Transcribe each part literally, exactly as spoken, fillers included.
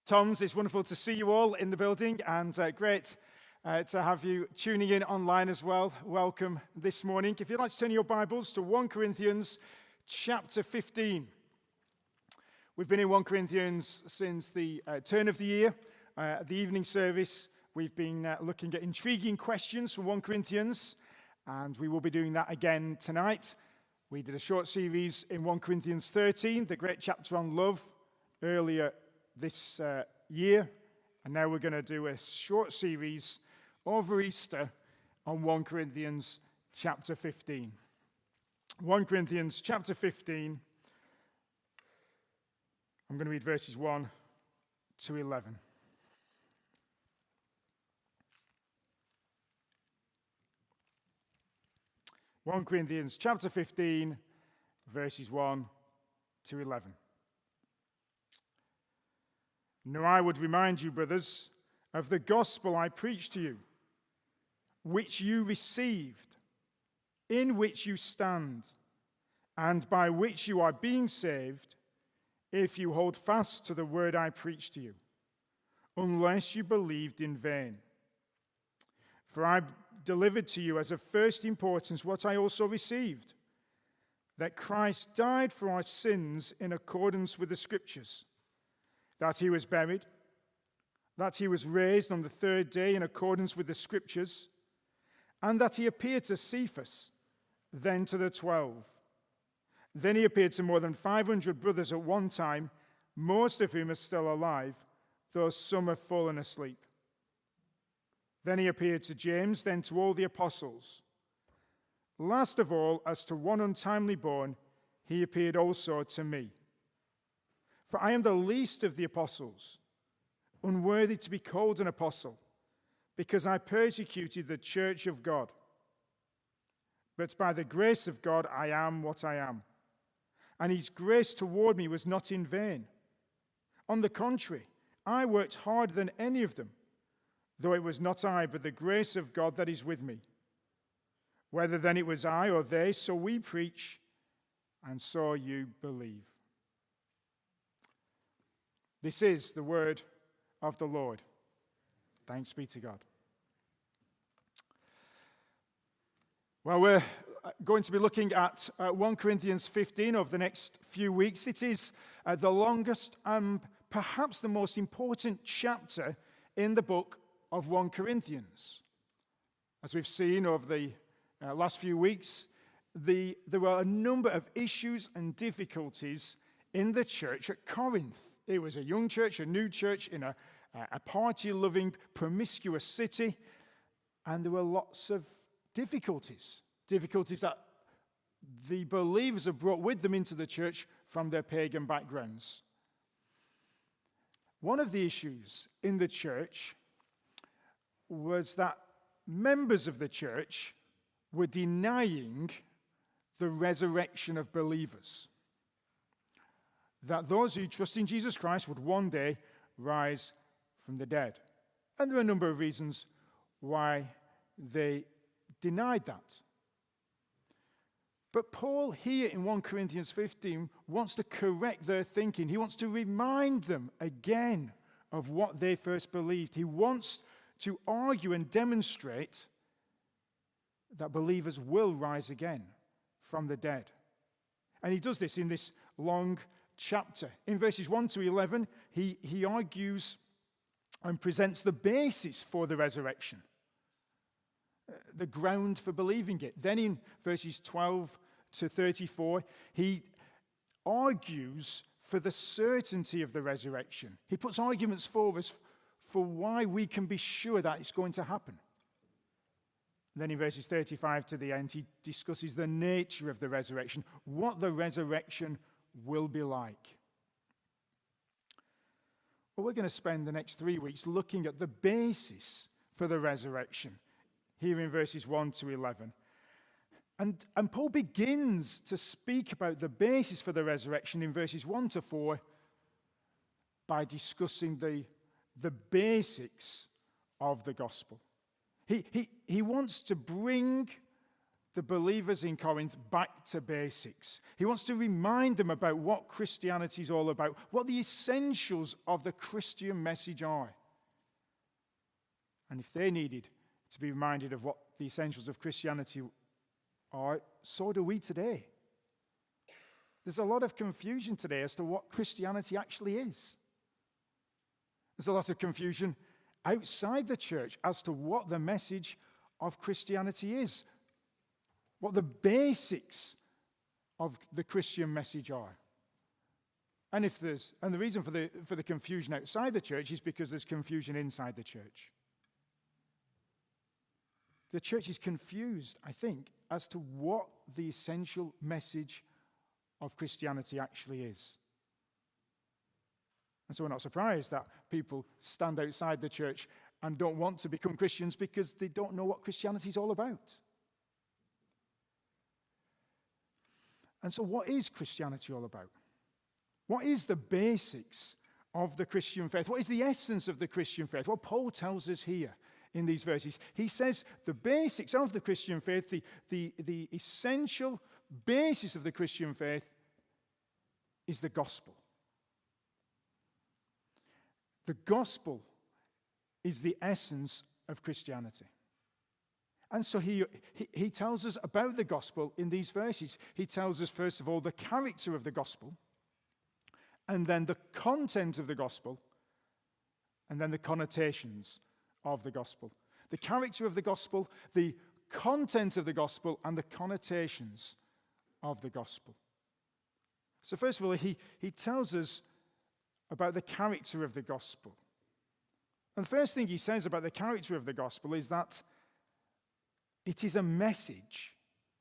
Tom's. It's wonderful to see you all in the building, and uh, great uh, to have you tuning in online as well. Welcome this morning. If you'd like to turn your Bibles to First Corinthians chapter fifteen. We've been in First Corinthians since the uh, turn of the year. Uh, the evening service, we've been uh, looking at intriguing questions from First Corinthians, and we will be doing that again tonight. We did a short series in First Corinthians thirteen, the great chapter on love, earlier this uh, year, and now we're going to do a short series over Easter on First Corinthians chapter fifteen. First Corinthians chapter fifteen, I'm going to read verses one to eleven. First Corinthians chapter fifteen, verses one to eleven. Now I would remind you, brothers, of the gospel I preached to you, which you received, in which you stand, and by which you are being saved, if you hold fast to the word I preached to you, unless you believed in vain. For I delivered to you as of first importance what I also received, that Christ died for our sins in accordance with the Scriptures, that he was buried, that he was raised on the third day in accordance with the Scriptures, and that he appeared to Cephas, then to the twelve. Then he appeared to more than five hundred brothers at one time, most of whom are still alive, though some have fallen asleep. Then he appeared to James, then to all the apostles. Last of all, as to one untimely born, he appeared also to me. For I am the least of the apostles, unworthy to be called an apostle, because I persecuted the church of God. But by the grace of God I am what I am. And his grace toward me was not in vain. On the contrary, I worked harder than any of them, though it was not I, but the grace of God that is with me. Whether then it was I or they, so we preach, and so you believe. This is the word of the Lord. Thanks be to God. Well, we're going to be looking at uh, First Corinthians fifteen over the next few weeks. It is uh, the longest and perhaps the most important chapter in the book of First Corinthians. As we've seen over the uh, last few weeks, the, there were a number of issues and difficulties in the church at Corinth. It was a young church, a new church in a, a party-loving, promiscuous city, and there were lots of difficulties, difficulties that the believers have brought with them into the church from their pagan backgrounds. One of the issues in the church was that members of the church were denying the resurrection of believers. That those who trust in Jesus Christ would one day rise from the dead. And there are a number of reasons why they denied that. But Paul here in First Corinthians fifteen wants to correct their thinking. He wants to remind them again of what they first believed. He wants to argue and demonstrate that believers will rise again from the dead. And he does this in this long chapter. In verses one to eleven, he, he argues and presents the basis for the resurrection, uh, the ground for believing it. Then in verses twelve to thirty-four, he argues for the certainty of the resurrection. He puts arguments for us for why we can be sure that it's going to happen. Then in verses thirty-five to the end, he discusses the nature of the resurrection, what the resurrection will be like. Well, we're going to spend the next three weeks looking at the basis for the resurrection, here in verses one to eleven. And, and Paul begins to speak about the basis for the resurrection in verses one to four by discussing the, the basics of the gospel. He, he, he wants to bring the believers in Corinth back to basics. He wants to remind them about what Christianity is all about, what the essentials of the Christian message are. And if they needed to be reminded of what the essentials of Christianity are, so do we today. There's a lot of confusion today as to what Christianity actually is. There's a lot of confusion outside the church as to what the message of Christianity is, what the basics of the Christian message are. And if there's and the reason for the for the confusion outside the church is because there's confusion inside the church. The church is confused, I think, as to what the essential message of Christianity actually is. And so we're not surprised that people stand outside the church and don't want to become Christians because they don't know what Christianity is all about. And so what is Christianity all about? What is the basics of the Christian faith? What is the essence of the Christian faith? Well, Paul tells us here in these verses. He says the basics of the Christian faith, the, the, the essential basis of the Christian faith is the gospel. The gospel is the essence of Christianity. And so he, he, he tells us about the gospel in these verses. He tells us, first of all, the character of the gospel, and then the content of the gospel, and then the connotations of the gospel. The character of the gospel, the content of the gospel, and the connotations of the gospel. So first of all, he, he tells us about the character of the gospel. And the first thing he says about the character of the gospel is that it is a message.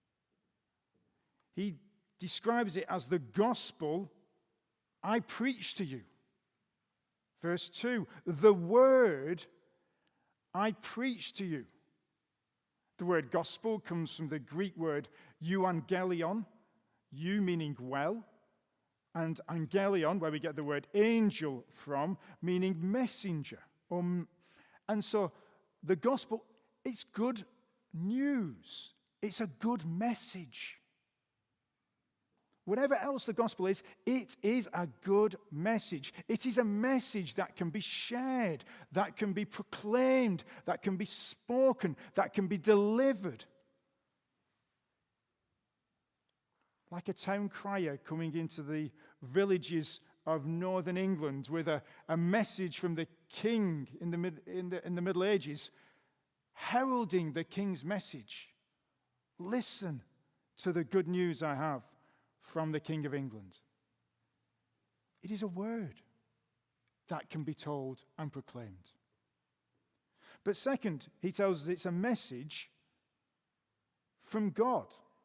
He describes it as the gospel I preach to you. Verse two, the word I preach to you. The word gospel comes from the Greek word euangelion, you meaning well, and angelion, where we get the word angel from, meaning messenger. Um, and so the gospel, it's good news. It's a good message. Whatever else the gospel is, it is a good message. It is a message that can be shared, that can be proclaimed, that can be spoken, that can be delivered. Like a town crier coming into the villages of northern England with a, a message from the king in the, mid, in, the, in the Middle Ages, heralding the king's message. Listen to the good news I have from the King of England. It is a word that can be told and proclaimed. But second, he tells us it's a message from God.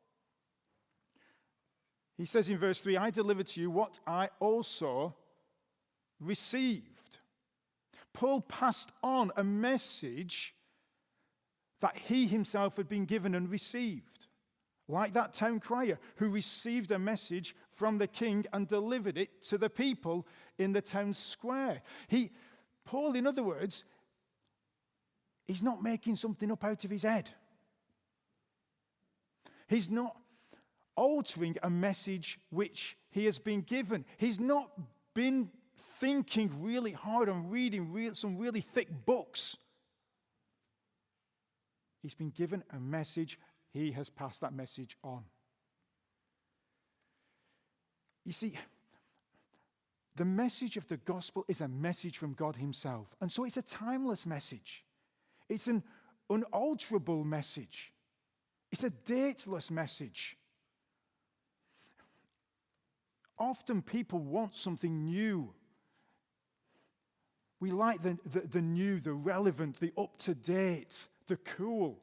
He says in verse three, I delivered to you what I also received. Paul passed on a message that he himself had been given and received. Like that town crier who received a message from the king and delivered it to the people in the town square. He, Paul, in other words, he's not making something up out of his head. He's not altering a message which he has been given. He's not been thinking really hard and reading real, some really thick books. He's been given a message. He has passed that message on. You see, the message of the gospel is a message from God himself. And so it's a timeless message. It's an unalterable message. It's a dateless message. Often people want something new. We like the, the, the new, the relevant, the up-to-date, the cool.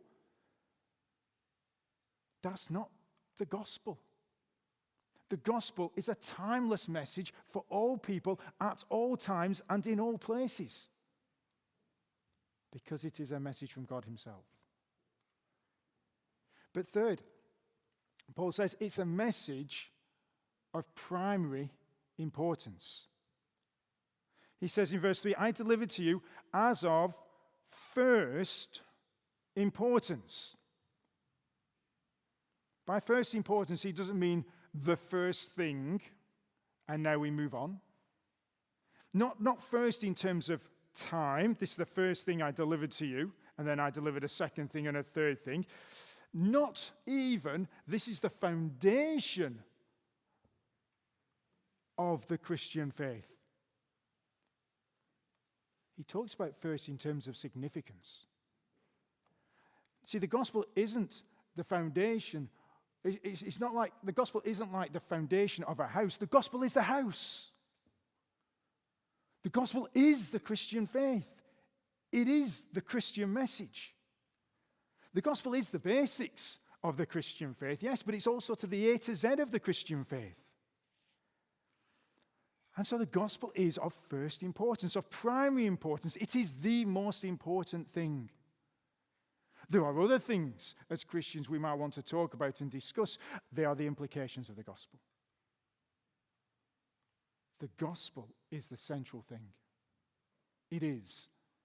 That's not the gospel. The gospel is a timeless message for all people at all times and in all places, because it is a message from God himself. But third, Paul says it's a message of primary importance. He says in verse three, I delivered to you as of first importance. By first importance, he doesn't mean the first thing, and now we move on. Not, not first in terms of time. This is the first thing I delivered to you, and then I delivered a second thing and a third thing. Not even, this is the foundation of the Christian faith. He talks about first in terms of significance. See, the gospel isn't the foundation. It's, it's not like, the gospel isn't like the foundation of a house. The gospel is the house. The gospel is the Christian faith. It is the Christian message. The gospel is the basics of the Christian faith, yes, but it's also to the A to Z of the Christian faith. And so the gospel is of first importance, of primary importance. It is the most important thing. There are other things as Christians we might want to talk about and discuss. They are the implications of the gospel. The gospel is the central thing. It is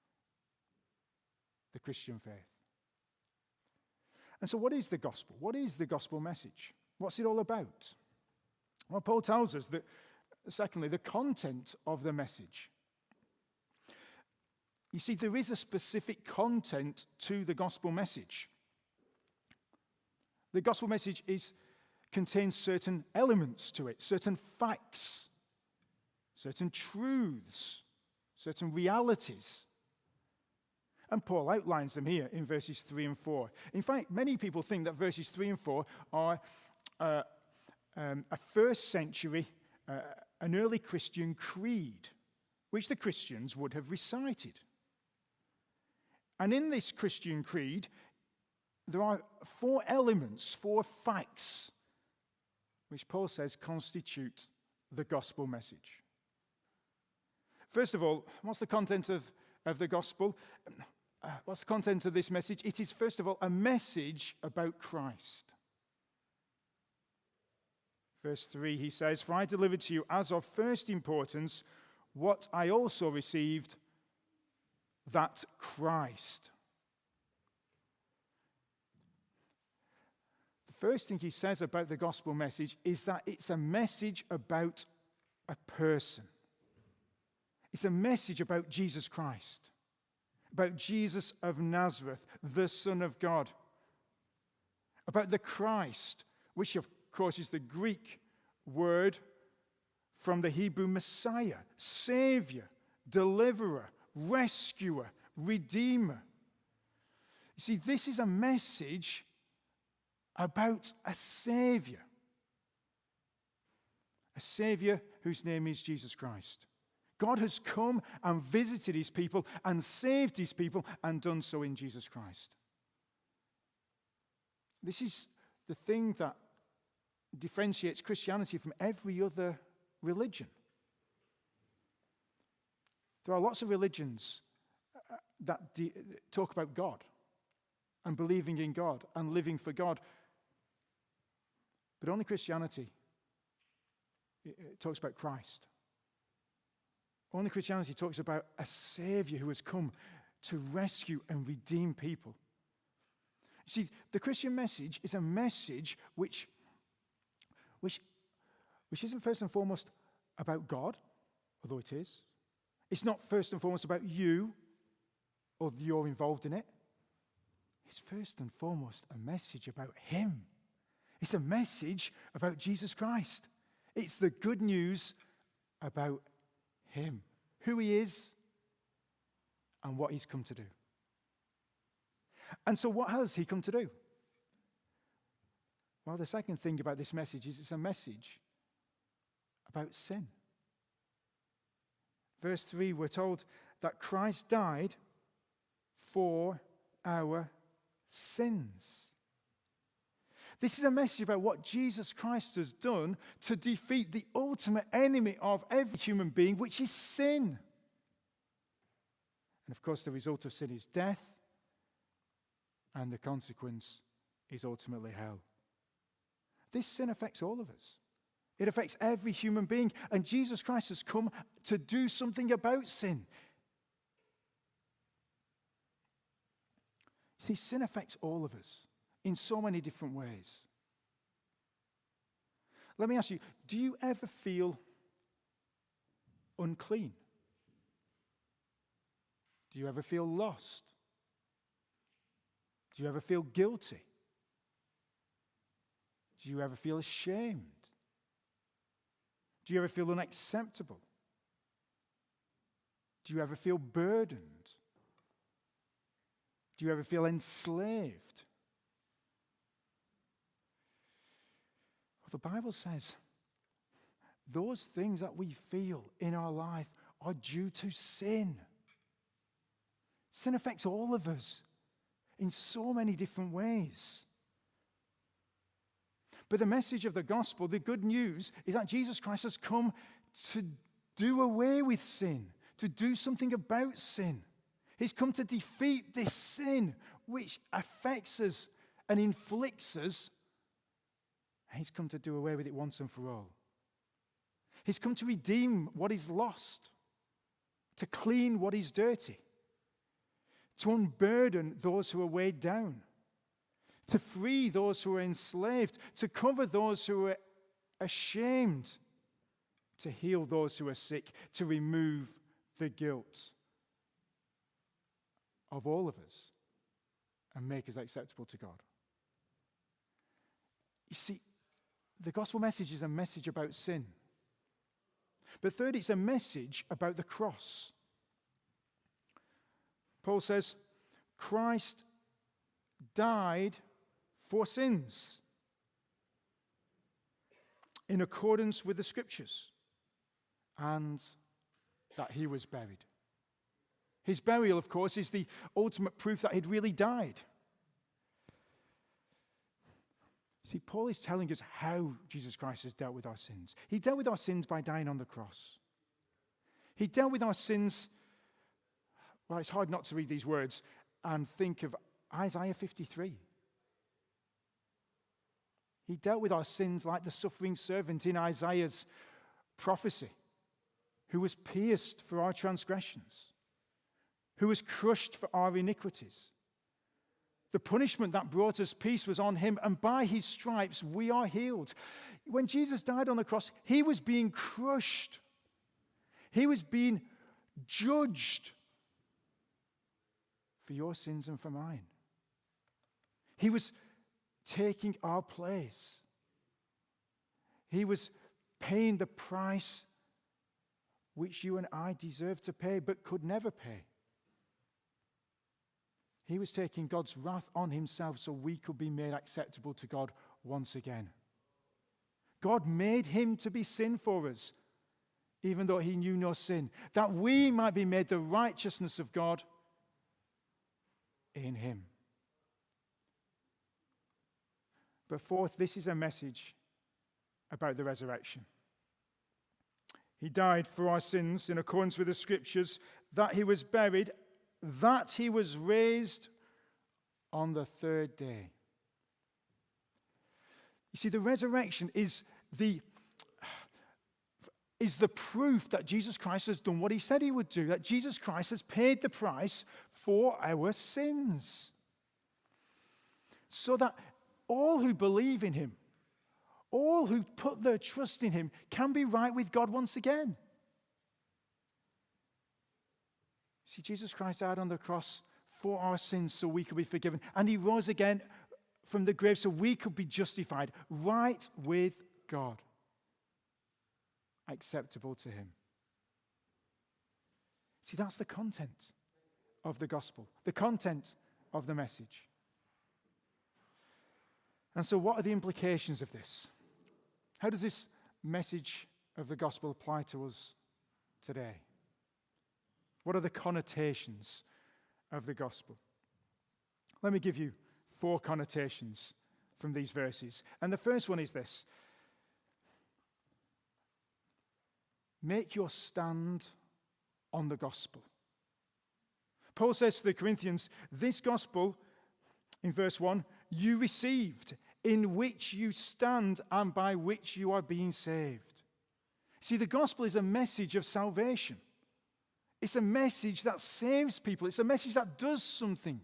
the Christian faith. And so what is the gospel? What is the gospel message? What's it all about? Well, Paul tells us that, secondly, the content of the message. You see, there is a specific content to the gospel message. The gospel message is, contains certain elements to it, certain facts, certain truths, certain realities. And Paul outlines them here in verses three and four. In fact, many people think that verses three and four are uh, um, a first century, uh, an early Christian creed, which the Christians would have recited. And in this Christian creed, there are four elements, four facts, which Paul says constitute the gospel message. First of all, what's the content of, of the gospel? Uh, what's the content of this message? It is, first of all, a message about Christ. Verse three, he says, "For I delivered to you as of first importance what I also received, that Christ." The first thing he says about the gospel message is that it's a message about a person. It's a message about Jesus Christ, about Jesus of Nazareth, the Son of God, about the Christ, which of course is the Greek word from the Hebrew Messiah, Savior, Deliverer, Rescuer, Redeemer. You see, this is a message about a Savior, a Savior whose name is Jesus Christ. God has come and visited his people and saved his people and done so in Jesus Christ. This is the thing that differentiates Christianity from every other religion. There are lots of religions that de- talk about God and believing in God and living for God, but only Christianity it talks about Christ. Only Christianity talks about a Savior who has come to rescue and redeem people. You see, the Christian message is a message which, which, which isn't first and foremost about God, although it is. It's not first and foremost about you, or you're involved in it. It's first and foremost a message about him. It's a message about Jesus Christ. It's the good news about him, who he is, and what he's come to do. And so what has he come to do? Well, the second thing about this message is it's a message about sin. Verse three, we're told that Christ died for our sins. This is a message about what Jesus Christ has done to defeat the ultimate enemy of every human being, which is sin. And of course, the result of sin is death, and the consequence is ultimately hell. This sin affects all of us. It affects every human being, and Jesus Christ has come to do something about sin. See, sin affects all of us in so many different ways. Let me ask you, do you ever feel unclean? Do you ever feel lost? Do you ever feel guilty? Do you ever feel ashamed? Do you ever feel unacceptable? Do you ever feel burdened? Do you ever feel enslaved? Well, the Bible says those things that we feel in our life are due to sin. Sin affects all of us in so many different ways. But the message of the gospel, the good news, is that Jesus Christ has come to do away with sin, to do something about sin. He's come to defeat this sin which affects us and inflicts us. And he's come to do away with it once and for all. He's come to redeem what is lost, to clean what is dirty, to unburden those who are weighed down, to free those who are enslaved, to cover those who are ashamed, to heal those who are sick, to remove the guilt of all of us and make us acceptable to God. You see, the gospel message is a message about sin. But third, it's a message about the cross. Paul says, Christ died for sins in accordance with the Scriptures, and that he was buried. His burial, of course, is the ultimate proof that he'd really died. See, Paul is telling us how Jesus Christ has dealt with our sins. He dealt with our sins by dying on the cross. He dealt with our sins, well, it's hard not to read these words and think of Isaiah fifty-three. He dealt with our sins like the suffering servant in Isaiah's prophecy, who was pierced for our transgressions, who was crushed for our iniquities. The punishment that brought us peace was on him, and by his stripes we are healed. When Jesus died on the cross, he was being crushed. He was being judged for your sins and for mine. He was taking our place. He was paying the price which you and I deserve to pay but could never pay. He was taking God's wrath on himself so we could be made acceptable to God once again. God made him to be sin for us, even though he knew no sin, that we might be made the righteousness of God in him. But fourth, this is a message about the resurrection. He died for our sins in accordance with the Scriptures, that he was buried, that he was raised on the third day. You see, the resurrection is the, is the proof that Jesus Christ has done what he said he would do, that Jesus Christ has paid the price for our sins. So that all who believe in him, all who put their trust in him, can be right with God once again. See, Jesus Christ died on the cross for our sins so we could be forgiven. And he rose again from the grave so we could be justified, right with God, acceptable to him. See, that's the content of the gospel, the content of the message. And so what are the implications of this? How does this message of the gospel apply to us today? What are the connotations of the gospel? Let me give you four connotations from these verses. And the first one is this: make your stand on the gospel. Paul says to the Corinthians, this gospel, in verse one, you received, in which you stand and by which you are being saved. See, the gospel is a message of salvation. It's a message that saves people. It's a message that does something.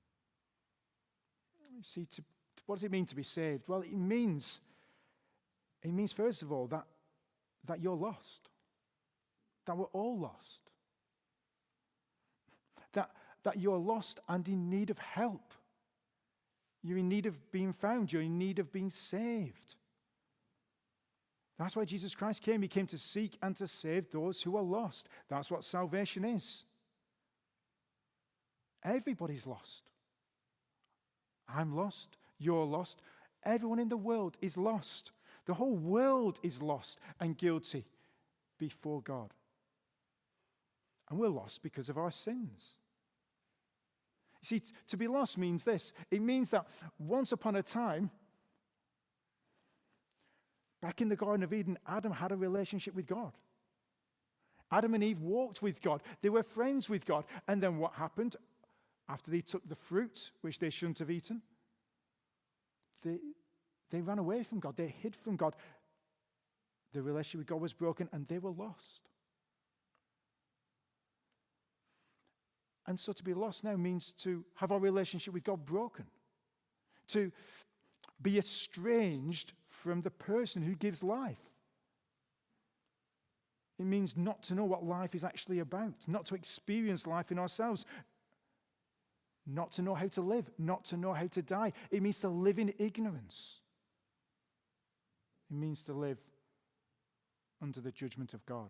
You see, to, what does it mean to be saved? Well, it means It means, first of all, that, that you're lost. That we're all lost. That, that you're lost and in need of help. You're in need of being found. You're in need of being saved. That's why Jesus Christ came. He came to seek and to save those who are lost. That's what salvation is. Everybody's lost. I'm lost. You're lost. Everyone in the world is lost. The whole world is lost and guilty before God. And we're lost because of our sins. You see, to be lost means this. It means that once upon a time, back in the Garden of Eden, Adam had a relationship with God. Adam and Eve walked with God. They were friends with God. And then what happened? After they took the fruit, which they shouldn't have eaten, they, they ran away from God. They hid from God. The relationship with God was broken and they were lost. And so to be lost now means to have our relationship with God broken. To be estranged from the person who gives life. It means not to know what life is actually about, not to experience life in ourselves, not to know how to live, not to know how to die. It means to live in ignorance. It means to live under the judgment of God.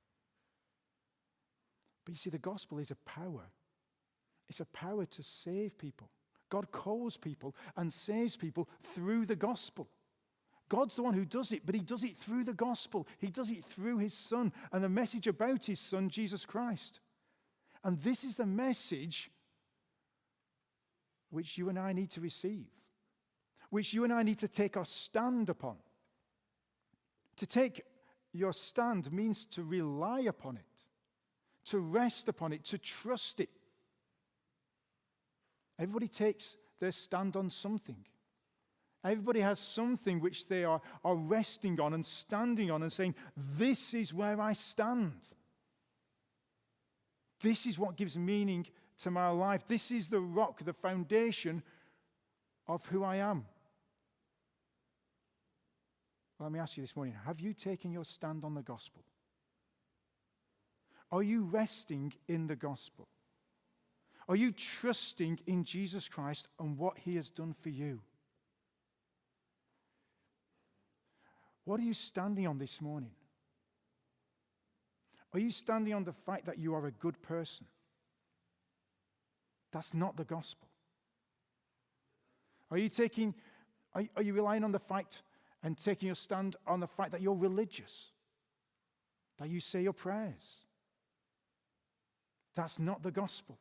But you see, the gospel is a power. It's a power to save people. God calls people and saves people through the gospel. God's the one who does it, but he does it through the gospel. He does it through his Son and the message about his Son, Jesus Christ. And this is the message which you and I need to receive, which you and I need to take our stand upon. To take your stand means to rely upon it, to rest upon it, to trust it. Everybody takes their stand on something. Everybody has something which they are, are resting on and standing on and saying, this is where I stand. This is what gives meaning to my life. This is the rock, the foundation of who I am. Well, let me ask you this morning, have you taken your stand on the gospel? Are you resting in the gospel? Are you trusting in Jesus Christ and what he has done for you? What are you standing on this morning? Are you standing on the fact that you are a good person? That's not the gospel. Are you taking, are, are you relying on the fact and taking your stand on the fact that you're religious? That you say your prayers? That's not the gospel.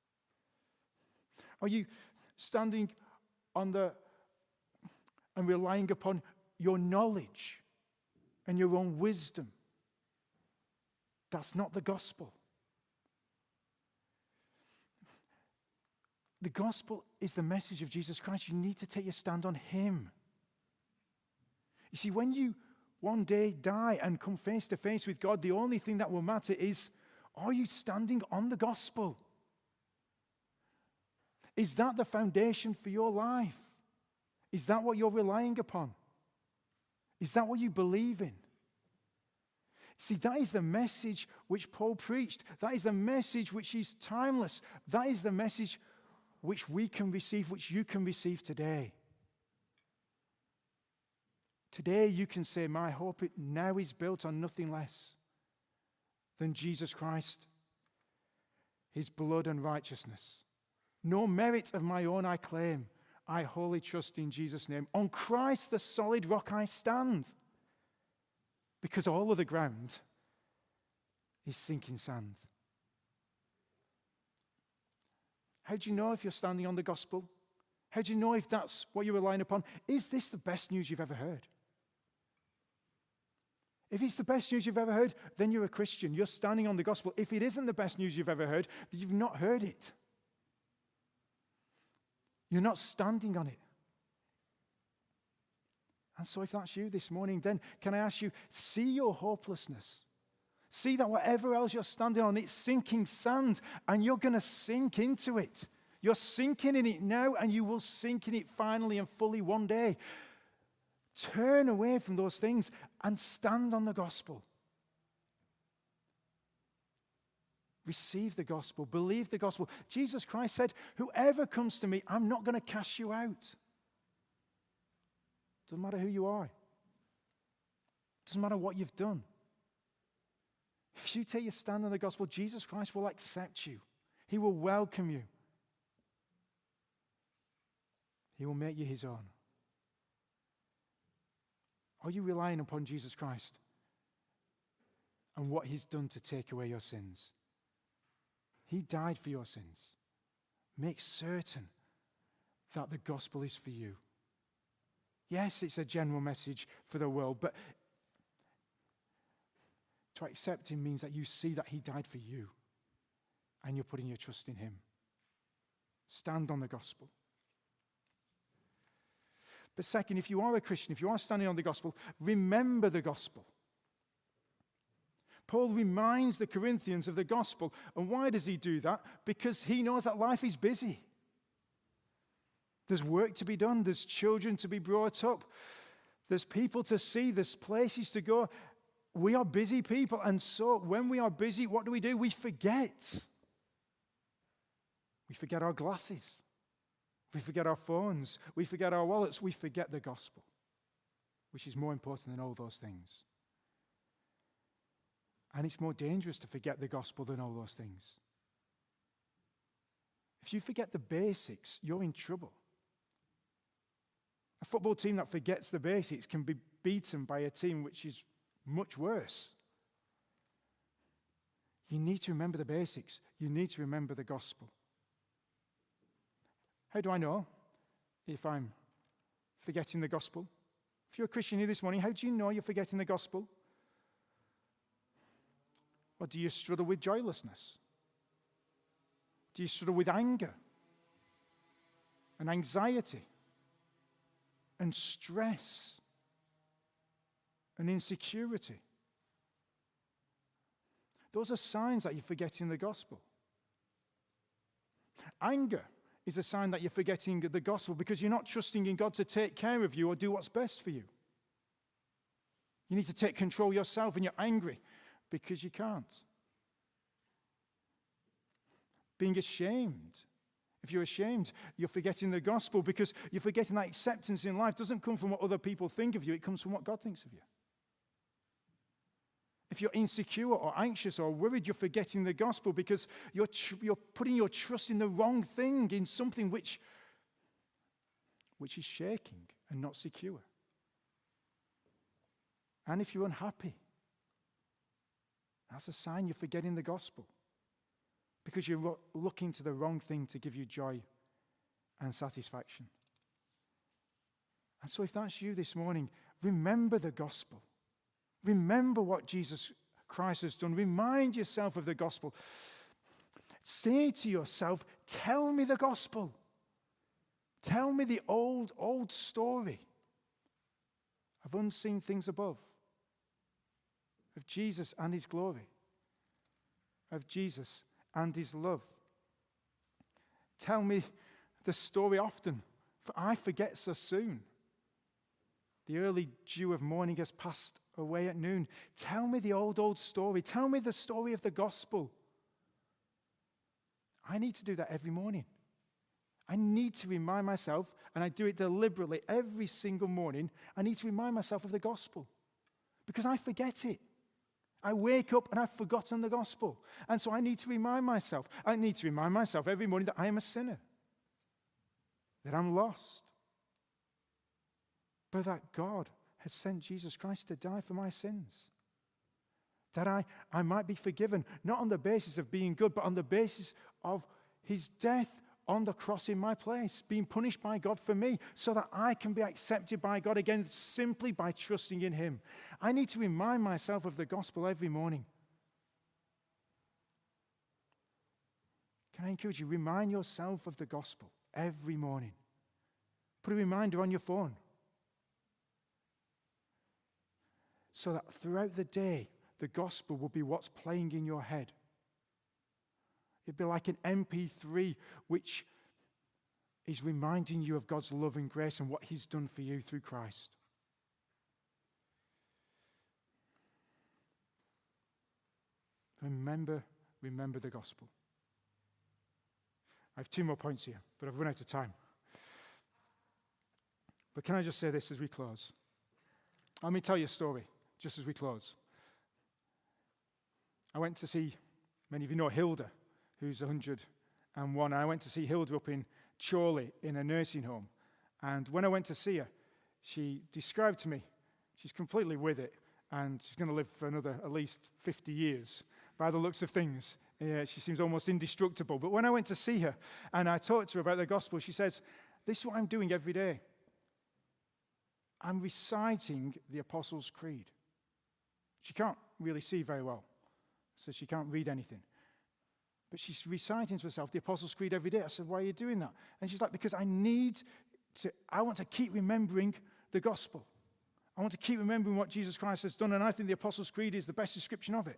Are you standing on the and relying upon your knowledge and your own wisdom? That's not the gospel. The gospel is the message of Jesus Christ. You need to take your stand on him. You see, when you one day die and come face to face with God, the only thing that will matter is, are you standing on the gospel? Is that the foundation for your life? Is that what you're relying upon? Is that what you believe in? See, that is the message which Paul preached. That is the message which is timeless. That is the message which we can receive, which you can receive today. Today you can say, my hope now is built on nothing less than Jesus Christ, his blood and righteousness. No merit of my own I claim. I wholly trust in Jesus' name. On Christ, the solid rock, I stand. Because all of the ground is sinking sand. How do you know if you're standing on the gospel? How do you know if that's what you're relying upon? Is this the best news you've ever heard? If it's the best news you've ever heard, then you're a Christian. You're standing on the gospel. If it isn't the best news you've ever heard, then you've not heard it. You're not standing on it. And so if that's you this morning, then can I ask you, see your hopelessness. See that whatever else you're standing on, it's sinking sand, and you're going to sink into it. You're sinking in it now, and you will sink in it finally and fully one day. Turn away from those things and stand on the gospel. Receive the gospel. Believe the gospel. Jesus Christ said, whoever comes to me, I'm not going to cast you out. Doesn't matter who you are. Doesn't matter what you've done. If you take your stand on the gospel, Jesus Christ will accept you. He will welcome you. He will make you his own. Are you relying upon Jesus Christ and what he's done to take away your sins? He died for your sins. Make certain that the gospel is for you. Yes, it's a general message for the world, but to accept him means that you see that he died for you and you're putting your trust in him. Stand on the gospel. But second, if you are a Christian, if you are standing on the gospel, remember the gospel. Paul reminds the Corinthians of the gospel. And why does he do that? Because he knows that life is busy. There's work to be done. There's children to be brought up. There's people to see. There's places to go. We are busy people. And so when we are busy, what do we do? We forget. We forget our glasses. We forget our phones. We forget our wallets. We forget the gospel, which is more important than all those things. And it's more dangerous to forget the gospel than all those things. If you forget the basics, you're in trouble. A football team that forgets the basics can be beaten by a team which is much worse. You need to remember the basics. You need to remember the gospel. How do I know if I'm forgetting the gospel? If you're a Christian here this morning, how do you know you're forgetting the gospel? Or do you struggle with joylessness? Do you struggle with anger and anxiety and stress and insecurity? Those are signs that you're forgetting the gospel. Anger is a sign that you're forgetting the gospel because you're not trusting in God to take care of you or do what's best for you. You need to take control yourself and you're angry because you can't. Being ashamed. If you're ashamed, you're forgetting the gospel because you're forgetting that acceptance in life doesn't come from what other people think of you, it comes from what God thinks of you. If you're insecure or anxious or worried, you're forgetting the gospel because you're, tr- you're putting your trust in the wrong thing, in something which, which is shaking and not secure. And if you're unhappy, that's a sign you're forgetting the gospel because you're ro- looking to the wrong thing to give you joy and satisfaction. And so if that's you this morning, remember the gospel. Remember what Jesus Christ has done. Remind yourself of the gospel. Say to yourself, tell me the gospel. Tell me the old, old story of unseen things above, of Jesus and his glory, of Jesus and his love. Tell me the story often, for I forget so soon. The early dew of morning has passed away at noon. Tell me the old, old story. Tell me the story of the gospel. I need to do that every morning. I need to remind myself, and I do it deliberately every single morning, I need to remind myself of the gospel because I forget it. I wake up and I've forgotten the gospel. And so I need to remind myself. I need to remind myself every morning that I am a sinner, that I'm lost, but that God has sent Jesus Christ to die for my sins. That I, I might be forgiven, not on the basis of being good, but on the basis of his death on the cross in my place, being punished by God for me, so that I can be accepted by God again simply by trusting in him. I need to remind myself of the gospel every morning. Can I encourage you? Remind yourself of the gospel every morning. Put a reminder on your phone, so that throughout the day, the gospel will be what's playing in your head. It'd be like an M P three which is reminding you of God's love and grace and what he's done for you through Christ. Remember, remember the gospel. I have two more points here, but I've run out of time. But can I just say this as we close? Let me tell you a story, just as we close. I went to see, many of you know Hilda, who's one hundred and one. I went to see Hilda up in Chorley in a nursing home. And when I went to see her, she described to me, she's completely with it, and she's going to live for another at least fifty years by the looks of things. Yeah, she seems almost indestructible. But when I went to see her and I talked to her about the gospel, she says, this is what I'm doing every day. I'm reciting the Apostles' Creed. She can't really see very well, so she can't read anything. But she's reciting to herself the Apostles' Creed every day. I said, why are you doing that? And she's like, because I need to, I want to keep remembering the gospel. I want to keep remembering what Jesus Christ has done, and I think the Apostles' Creed is the best description of it.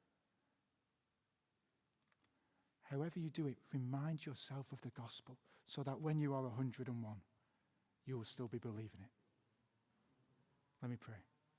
However you do it, remind yourself of the gospel so that when you are one hundred and one, you will still be believing it. Let me pray.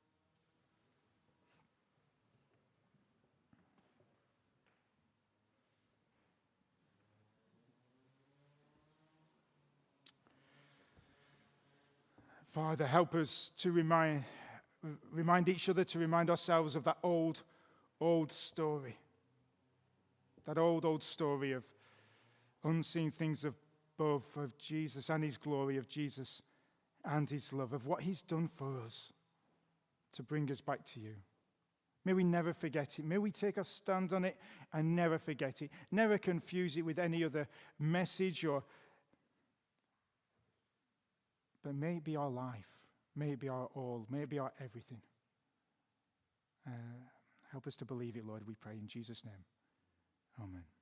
Father, help us to remind, remind each other, to remind ourselves of that old, old story. That old, old story of unseen things above, of Jesus and his glory, of Jesus and his love, of what he's done for us to bring us back to you. May we never forget it. May we take a stand on it and never forget it. Never confuse it with any other message, or but may it be our life. May it be our all. May it be our everything. Uh, help us to believe it, Lord, we pray in Jesus' name. Amen.